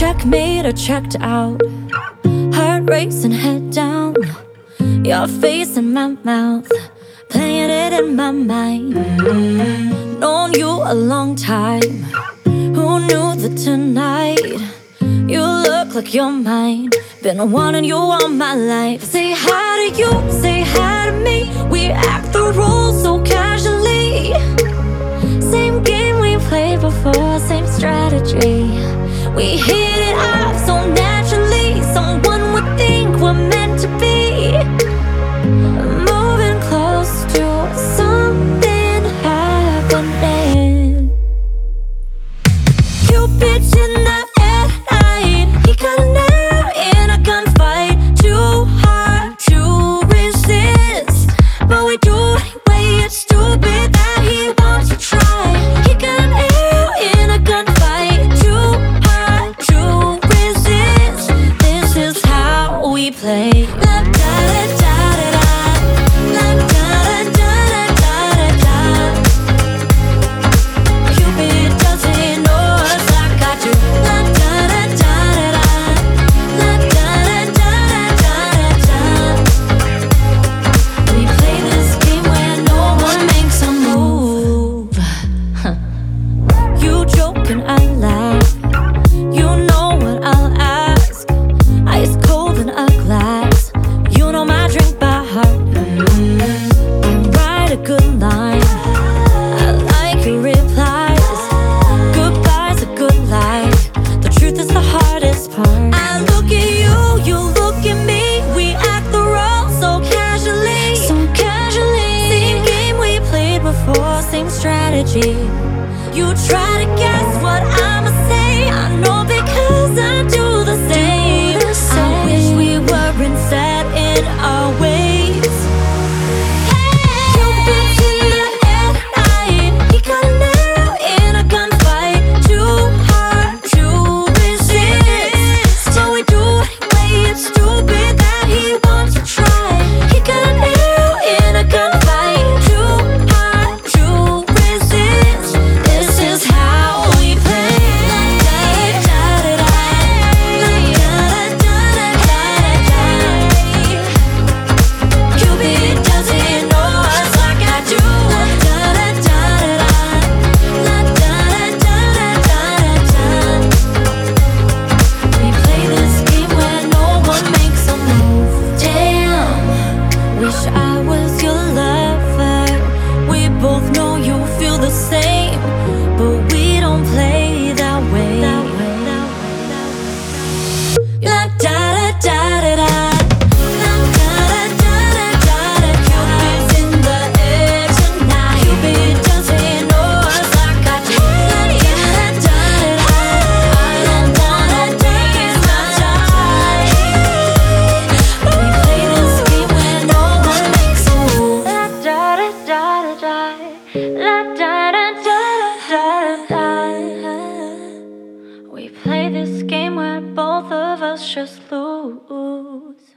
Checkmate or checked out. Heart racing, head down. Your face in my mouth, playing it in my mind. Known you a long time. Who knew that tonight you look like you're mine? Been wanting you all my life. Say hi to you, say hi to me. We act the role so casually. Same game we played before, same strategy. We hit it off so naturally. Someone would think we're meant to be. Moving close to something happening. Cupid's in the air tonight. He got an arrow in a gunfight. Too hard to resist, but we do anyway. It's stupid that he wants to try. He got an arrow in a gunfight. Too hard to resist. This is how we play. La da da da da da. La da da da da da da. Cupid doesn't know us like I do. La da da da da da. La da da da da da da. We play this game where no one makes a move. You joke and I laugh. You know what I'll ask. Ice cold in a glass. You know my drink by heart. I write a good line. I like your replies. Goodbye's a good lie. The truth is the hardest part. I look at you, you look at me. We act the role so casually. So casually. Same game we played before, same strategy. You try to guess what I'ma say. I know because I do the same. I wish we weren't set in our ways. Cupid's in the air tonight. He got an arrow in a gunfight. Too hard to resist, so we do anyway. It's stupid that he wants to try. He got an arrow in a gunfight. Too hard to resist. This is how we play. La da da da da. La da da da da da. Cupid doesn't know us like I do. La da da da da. La da da da da da. We play this game where no one makes a move. Damn, wish I was your lover. We both know you feel the same, but we don't play that way. La da da da da da. La da da da da da. Cupid's in the air tonight. Cupid doesn't know us like I do. La da da da da. I don't wanna waste my time. We play this game where no one makes a move. La da da da da da. La da da da da da da. We play this game where both of us just lose.